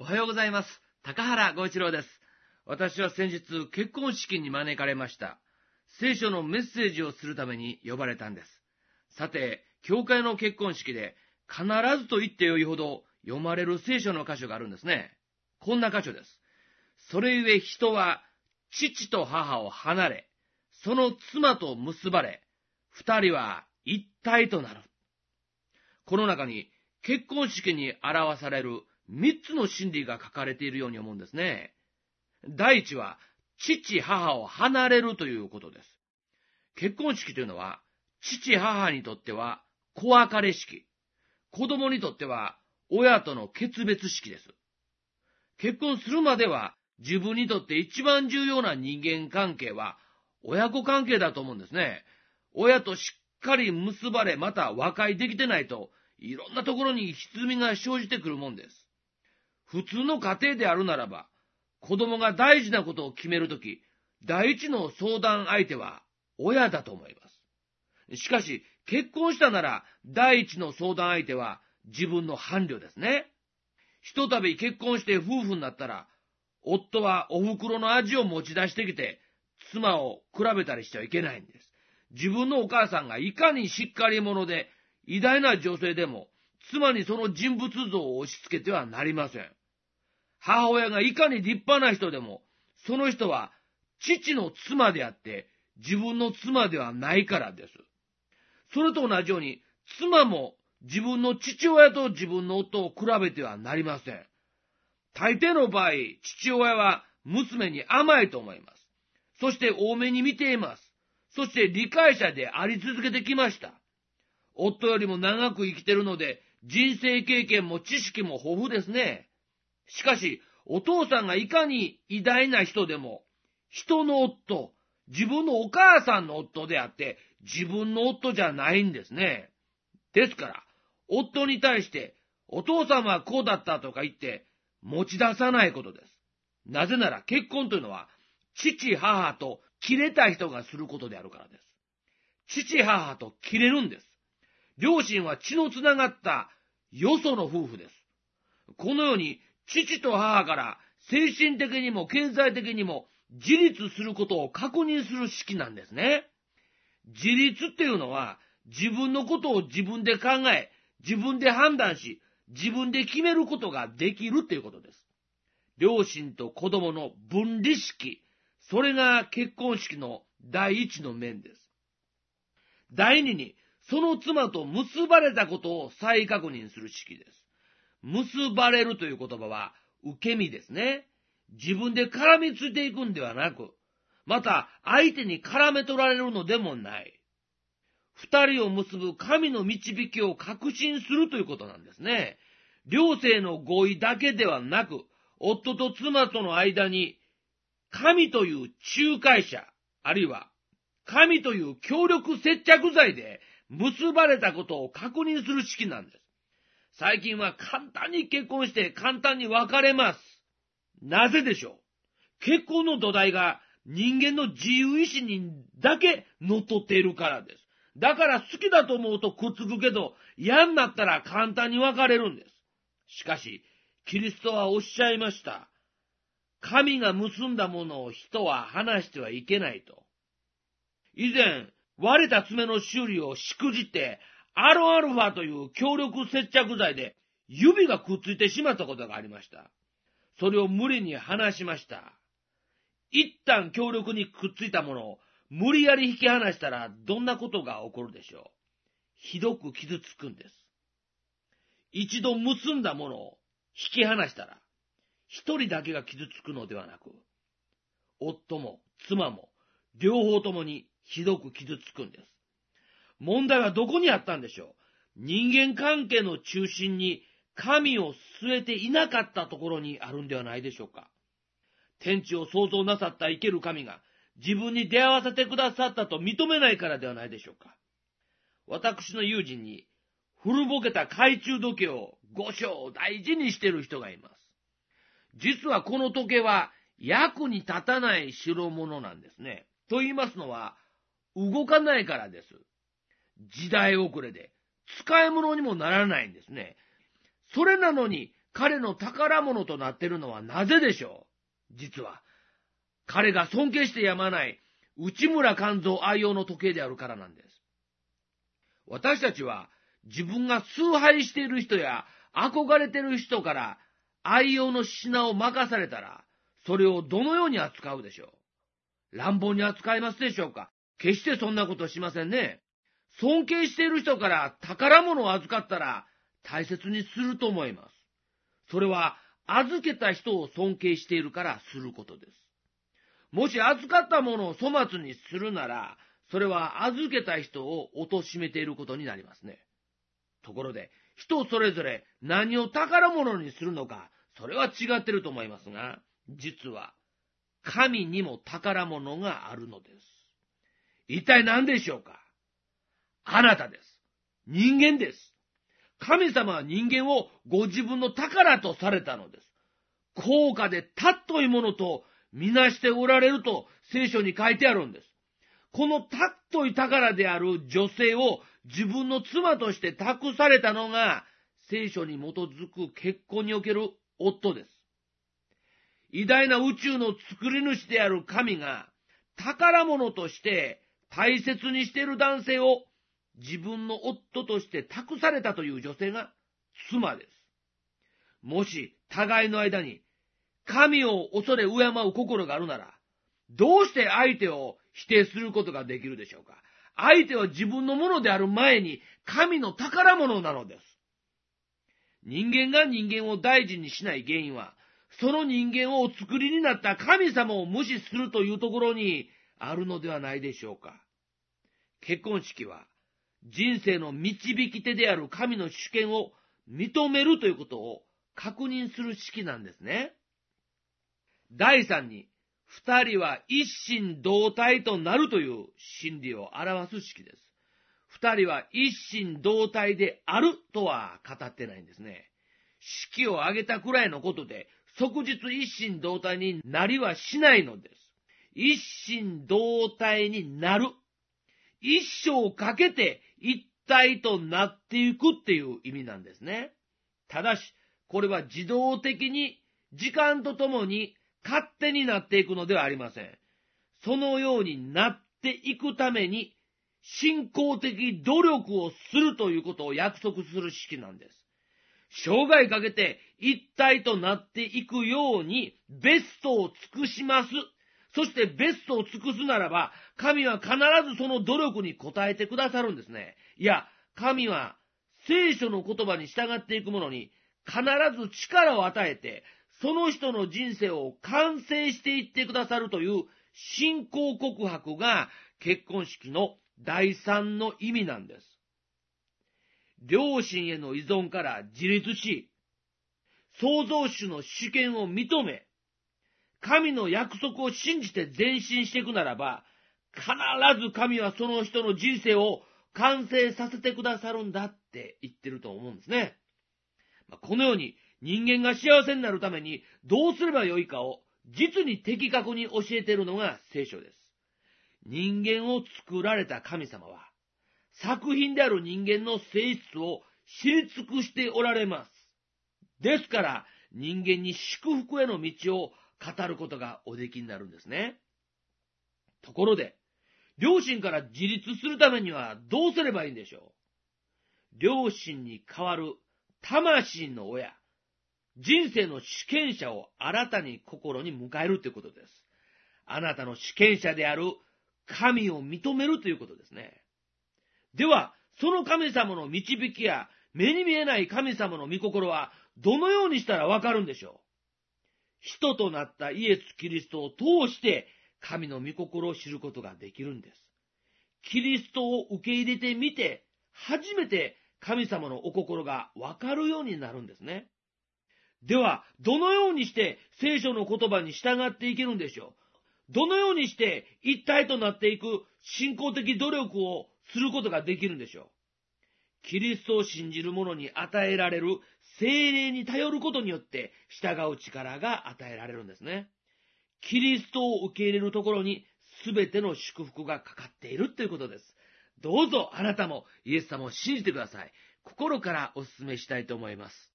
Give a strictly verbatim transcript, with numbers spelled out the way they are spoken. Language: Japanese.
はようございます。高原剛一郎です。私は先日結婚式に招かれました。聖書のメッセージをするために呼ばれたんです。さて、教会の結婚式で必ずと言ってよいほど読まれる聖書の箇所があるんですね。こんな箇所です。それゆえ人は父と母を離れ、その妻と結ばれ、二人は一体となる。この中に結婚式に表される三つの真理が書かれているように思うんですね。第一は、父母を離れるということです。結婚式というのは、父母にとっては子別れ式、子供にとっては親との決別式です。結婚するまでは自分にとって一番重要な人間関係は親子関係だと思うんですね。親としっかり結ばれ、また和解できてないと、いろんなところに歪みが生じてくるもんです。普通の家庭であるならば、子供が大事なことを決めるとき、第一の相談相手は親だと思います。しかし、結婚したなら、第一の相談相手は自分の伴侶ですね。ひとたび結婚して夫婦になったら、夫はお袋の味を持ち出してきて、妻を比べたりしてはいけないんです。自分のお母さんがいかにしっかり者で、偉大な女性でも、妻にその人物像を押し付けてはなりません。母親がいかに立派な人でも、その人は父の妻であって、自分の妻ではないからです。それと同じように、妻も自分の父親と自分の夫を比べてはなりません。大抵の場合、父親は娘に甘いと思います。そして多めに見ています。そして理解者であり続けてきました。夫よりも長く生きているので、人生経験も知識も豊富ですね。しかし、お父さんがいかに偉大な人でも、人の夫、自分のお母さんの夫であって、自分の夫じゃないんですね。ですから、夫に対して、お父さんはこうだったとか言って、持ち出さないことです。なぜなら結婚というのは、父母と切れた人がすることであるからです。父母と切れるんです。両親は血のつながったよその夫婦です。このように、父と母から精神的にも経済的にも自立することを確認する式なんですね。自立っていうのは自分のことを自分で考え、自分で判断し、自分で決めることができるということです。両親と子供の分離式、それが結婚式の第一の面です。第二に、その妻と結ばれたことを再確認する式です。結ばれるという言葉は受け身ですね。自分で絡みついていくんではなく、また相手に絡め取られるのでもない。二人を結ぶ神の導きを確信するということなんですね。両性の合意だけではなく、夫と妻との間に神という仲介者、あるいは神という協力接着剤で結ばれたことを確認する式なんです。最近は簡単に結婚して簡単に別れます。なぜでしょう？結婚の土台が人間の自由意志にだけ乗っ取っているからです。だから好きだと思うとくっつくけど、嫌になったら簡単に別れるんです。しかし、キリストはおっしゃいました。神が結んだものを人は離してはいけないと。以前、割れた爪の修理をしくじって、アロンアルファという強力接着剤で指がくっついてしまったことがありました。それを無理に離しました。一旦強力にくっついたものを無理やり引き離したらどんなことが起こるでしょう。ひどく傷つくんです。一度結んだものを引き離したら一人だけが傷つくのではなく、夫も妻も両方ともにひどく傷つくんです。問題はどこにあったんでしょう。人間関係の中心に神を据えていなかったところにあるんではないでしょうか。天地を創造なさった生ける神が自分に出会わせてくださったと認めないからではないでしょうか。私の友人に古ぼけた懐中時計をご章大事にしている人がいます。実はこの時計は役に立たない代物なんですね。と言いますのは動かないからです。時代遅れで使い物にもならないんですね。それなのに彼の宝物となっているのはなぜでしょう？実は、彼が尊敬してやまない内村勘三愛用の時計であるからなんです。私たちは自分が崇拝している人や憧れている人から愛用の品を任されたら、それをどのように扱うでしょう？乱暴に扱いますでしょうか？決してそんなことしませんね。尊敬している人から宝物を預かったら大切にすると思います。それは預けた人を尊敬しているからすることです。もし預かったものを粗末にするなら、それは預けた人を貶めていることになりますね。ところで、人それぞれ何を宝物にするのか、それは違っていると思いますが、実は神にも宝物があるのです。一体何でしょうか？あなたです。人間です。神様は人間をご自分の宝とされたのです。高価で尊いものとみなしておられると聖書に書いてあるんです。この尊い宝である女性を自分の妻として託されたのが聖書に基づく結婚における夫です。偉大な宇宙の作り主である神が宝物として大切にしている男性を自分の夫として託されたという女性が妻です。もし互いの間に神を恐れ敬う心があるなら、どうして相手を否定することができるでしょうか？相手は自分のものである前に神の宝物なのです。人間が人間を大事にしない原因は、その人間をお作りになった神様を無視するというところにあるのではないでしょうか。結婚式は人生の導き手である神の主権を認めるということを確認する式なんですね。だいさんに、二人は一心同体となるという真理を表す式です。二人は一心同体であるとは語ってないんですね。式を挙げたくらいのことで、即日一心同体になりはしないのです。一心同体になる。一生かけて一体となっていくっていう意味なんですね。ただし、これは自動的に時間とともに勝手になっていくのではありません。そのようになっていくために信仰的努力をするということを約束する式なんです。生涯かけて一体となっていくようにベストを尽くします。そしてベストを尽くすならば、神は必ずその努力に応えてくださるんですね。いや、神は聖書の言葉に従っていくものに必ず力を与えて、その人の人生を完成していってくださるという信仰告白が結婚式の第三の意味なんです。両親への依存から自立し、創造主の主権を認め、神の約束を信じて前進していくならば、必ず神はその人の人生を完成させてくださるんだって言ってると思うんですね。このように人間が幸せになるためにどうすればよいかを実に的確に教えているのが聖書です。人間を作られた神様は、作品である人間の性質を知り尽くしておられます。ですから人間に祝福への道を語ることがおできになるんですね。ところで、両親から自立するためにはどうすればいいんでしょう？両親に代わる魂の親、人生の主権者を新たに心に迎えるということです。あなたの主権者である神を認めるということですね。では、その神様の導きや目に見えない神様の御心はどのようにしたらわかるんでしょう？人となったイエス・キリストを通して神の御心を知ることができるんです。キリストを受け入れてみて、初めて神様のお心がわかるようになるんですね。では、どのようにして聖書の言葉に従っていけるんでしょう？どのようにして一体となっていく信仰的努力をすることができるんでしょう？キリストを信じる者に与えられる聖霊に頼ることによって従う力が与えられるんですね。キリストを受け入れるところに全ての祝福がかかっているということです。どうぞあなたもイエス様を信じてください。心からお勧めしたいと思います。